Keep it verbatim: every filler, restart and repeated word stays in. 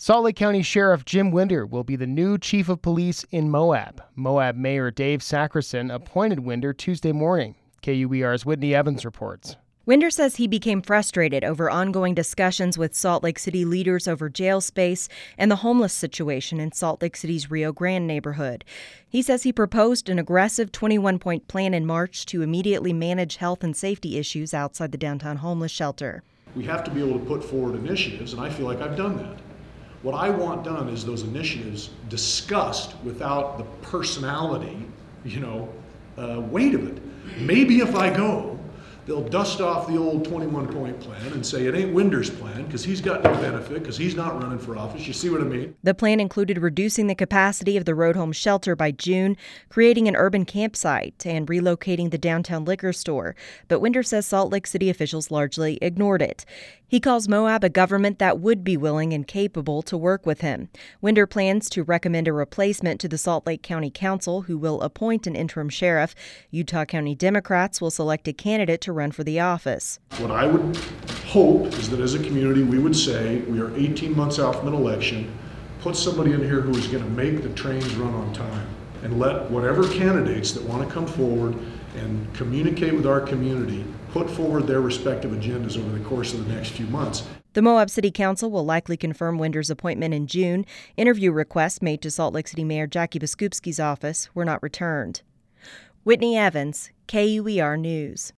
Salt Lake County Sheriff Jim Winder will be the new chief of police in Moab. Moab Mayor Dave Sackerson appointed Winder Tuesday morning. K U E R's Whitney Evans reports. Winder says he became frustrated over ongoing discussions with Salt Lake City leaders over jail space and the homeless situation in Salt Lake City's Rio Grande neighborhood. He says he proposed an aggressive twenty-one point plan in March to immediately manage health and safety issues outside the downtown homeless shelter. We have to be able to put forward initiatives, and I feel like I've done that. What I want done is those initiatives discussed without the personality, you know, uh, weight of it. Maybe if I go, they'll dust off the old twenty-one point plan and say it ain't Winder's plan because he's got no benefit because he's not running for office. You see what I mean? The plan included reducing the capacity of the road home shelter by June, creating an urban campsite, and relocating the downtown liquor store. But Winder says Salt Lake City officials largely ignored it. He calls Moab a government that would be willing and capable to work with him. Winder plans to recommend a replacement to the Salt Lake County Council, who will appoint an interim sheriff. Utah County Democrats will select a candidate to run for the office. What I would hope is that as a community we would say we are eighteen months out from an election, put somebody in here who is going to make the trains run on time, and let whatever candidates that want to come forward and communicate with our community put forward their respective agendas over the course of the next few months. The Moab City Council will likely confirm Winder's appointment in June. Interview requests made to Salt Lake City Mayor Jackie Biskupski's office were not returned. Whitney Evans, K U E R News.